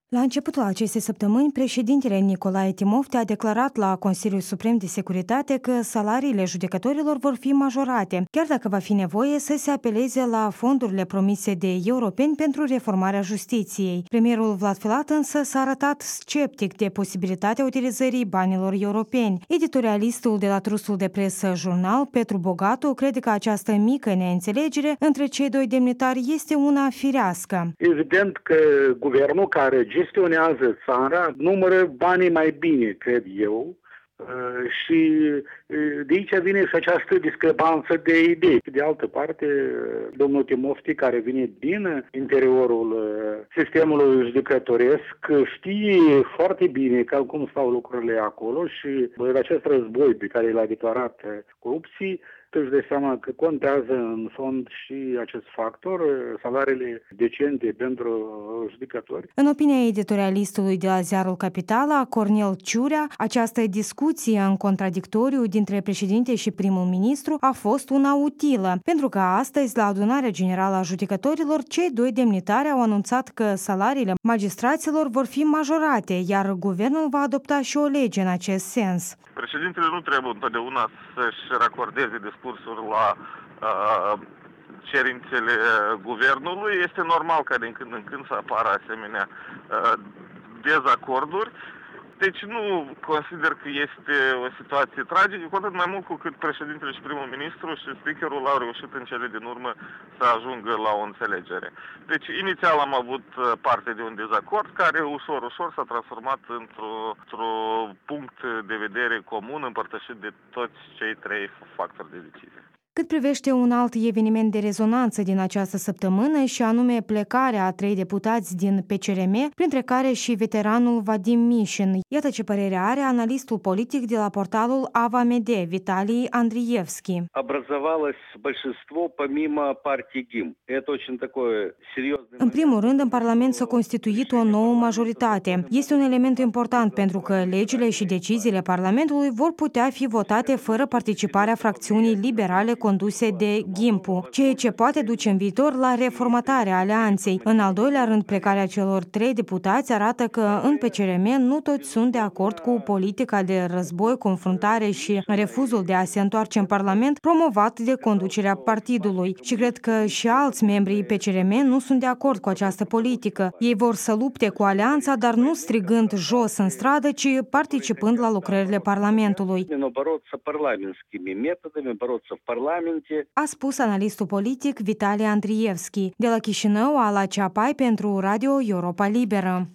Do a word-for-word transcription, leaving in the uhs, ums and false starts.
La începutul acestei săptămâni, președintele Nicolae Timofte a declarat la Consiliul Suprem de Securitate că salariile judecătorilor vor fi majorate, chiar dacă va fi nevoie să se apeleze la fondurile promise de europeni pentru reformarea justiției. Premierul Vlad Filat însă s-a arătat sceptic de posibilitatea utilizării banilor europeni. Editorialistul de la trustul de presă Jurnal, Petru Bogatu, crede că această mică neînțelegere între cei doi demnitari este una firească. Evident că guvernul care gestionează țara numără banii mai bine, cred eu, și de aici vine și această discrepanță de idei. De altă parte, domnul Timofte, care vine din interiorul sistemului judecătoresc, știe foarte bine cum stau lucrurile acolo și acest război pe care l-a declarat corupții, își dă seama că contează în fond și acest factor, salariile decente pentru judecători. În opinia editorialistului de la ziarul Capitala, Cornel Ciurea, această discuție în contradictoriu dintre președinte și primul ministru a fost una utilă, pentru că astăzi, la adunarea generală a judecătorilor, cei doi demnitari au anunțat că salariile magistraților vor fi majorate, iar guvernul va adopta și o lege în acest sens. Președintele nu trebuie întotdeauna să-și racordeze discursul la uh, cerințele guvernului. Este normal ca din când în când să apară asemenea uh, dezacorduri. Deci nu consider că este o situație tragică, cu atât mai mult cu cât președintele și primul ministru și speakerul au reușit în cele din urmă să ajungă la o înțelegere. Deci inițial am avut parte de un dezacord care ușor, ușor s-a transformat într-o, într-o punct de vedere comun împărtășit de toți cei trei factori de decizie. Cât privește un alt eveniment de rezonanță din această săptămână, și anume plecarea a trei deputați din P C R M, printre care și veteranul Vadim Mișin. Iată ce părere are analistul politic de la portalul AvaMD, Vitalii Andrievski. În primul rând, în Parlament s-a constituit o nouă majoritate. Este un element important pentru că legile și deciziile Parlamentului vor putea fi votate fără participarea fracțiunii liberale conduse de Gimpu, ceea ce poate duce în viitor la reformatarea alianței. În al doilea rând, plecarea celor trei deputați arată că în P C R M nu toți sunt de acord cu politica de război, confruntare și refuzul de a se întoarce în Parlament promovat de conducerea partidului. Și cred că și alți membri P C R M nu sunt de acord cu această politică. Ei vor să lupte cu alianța, dar nu strigând jos în stradă, ci participând la lucrările Parlamentului, a spus analistul politic Vitalii Andrievski. De la Chișinău, Ala Ceapai pentru Radio Europa Liberă.